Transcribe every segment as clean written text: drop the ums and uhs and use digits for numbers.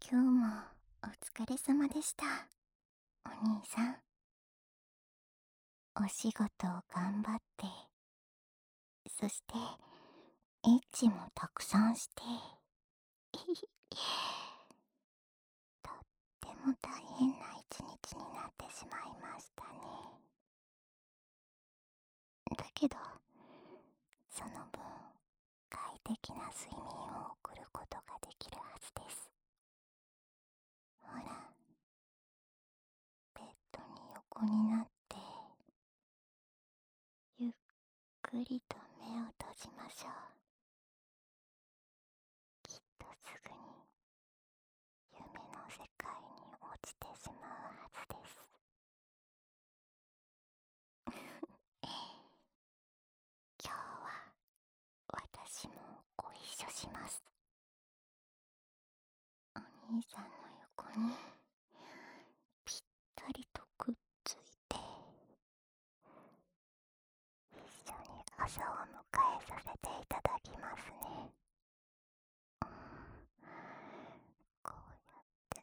今日もお疲れ様でした。お兄さん。お仕事を頑張って、そして、エッチもたくさんして、とっても大変な一日になってしまいましたね。だけど、その分、快適な睡眠を送ることができるはずです。ほら、ベッドに横になって、ゆっくりと目を閉じましょう。きっとすぐに夢の世界に落ちてしまうはずです。今日は私もご一緒します。お兄さんの横にぴったりとくっついて、一緒に朝を迎えさせていただきますね。こうやって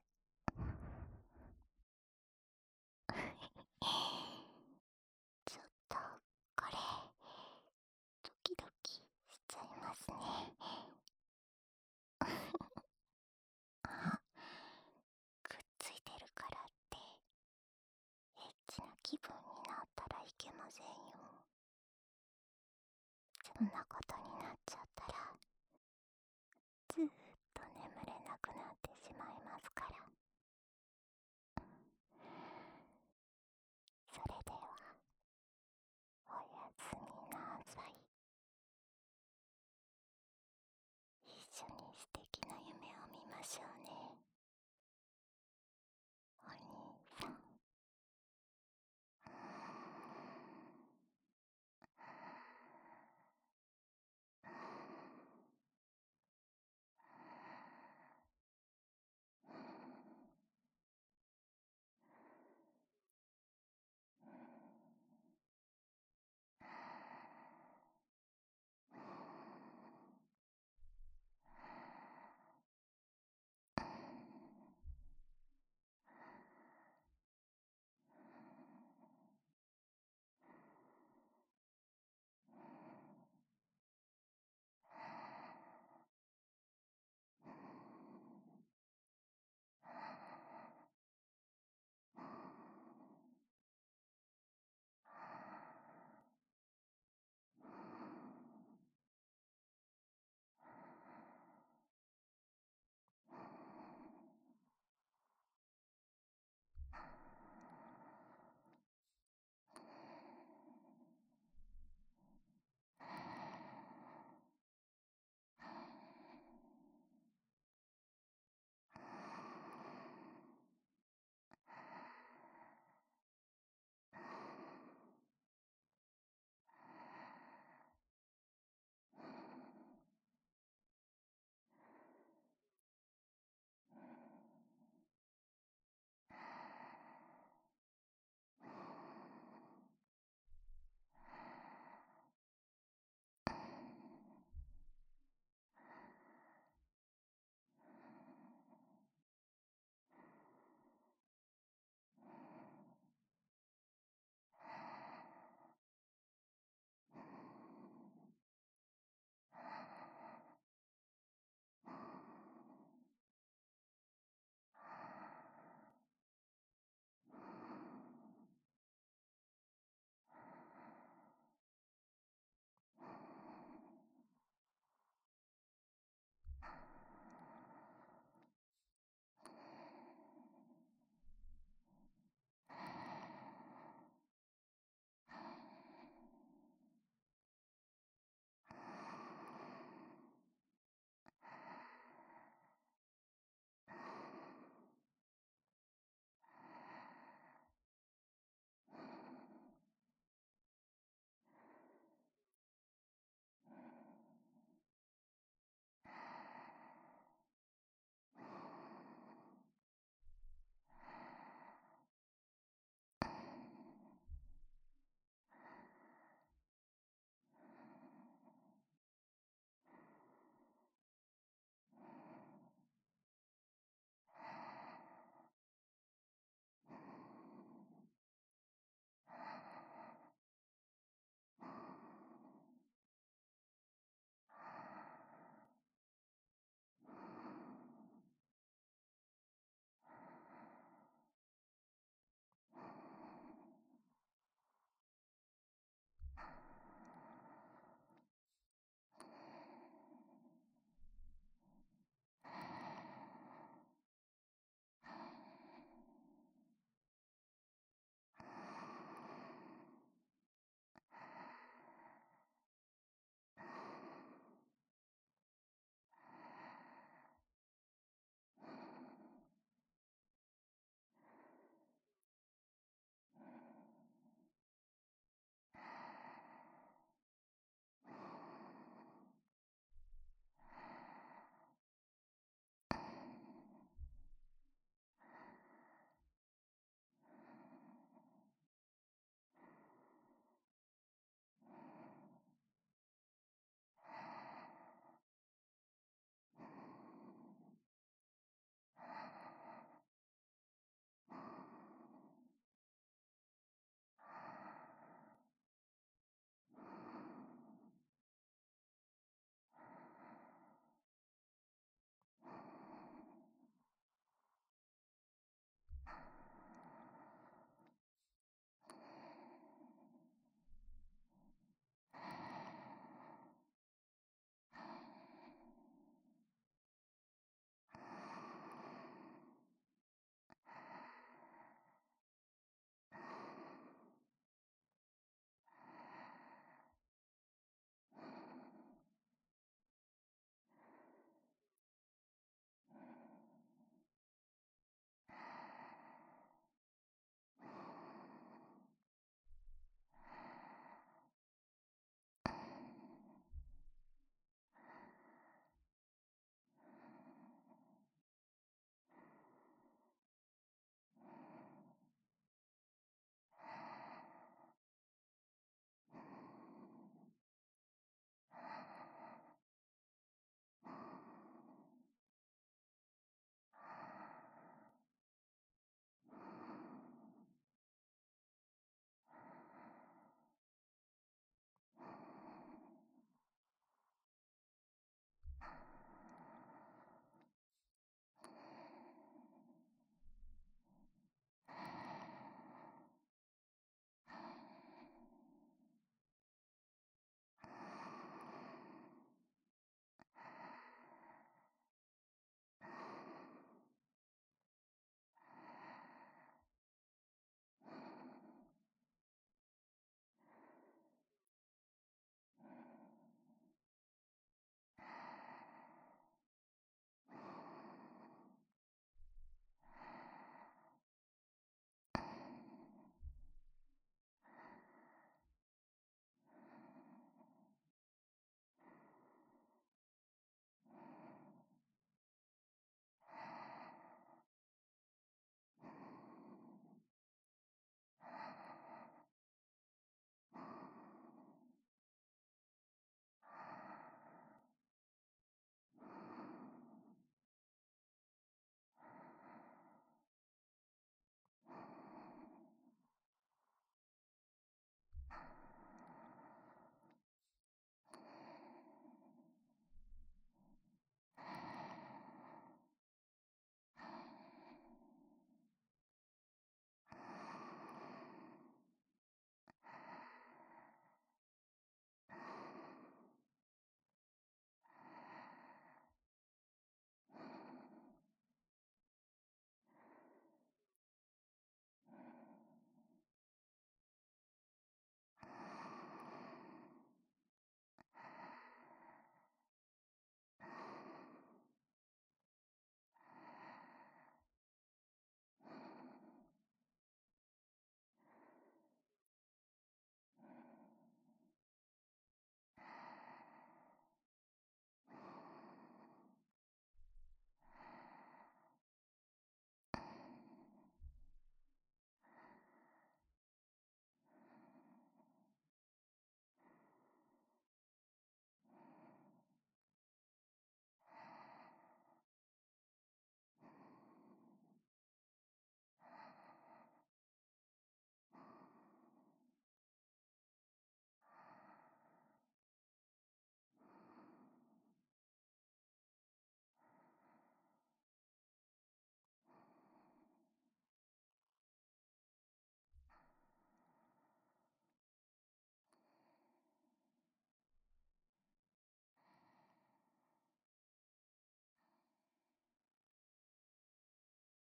ちょっとこれドキドキしちゃいますね。あ、くっついてるからってエッチな気分になったらいけませんよ。そんなことになっちゃったらずーっと眠れなくなってしまいますから。それではおやすみなさい。一緒にして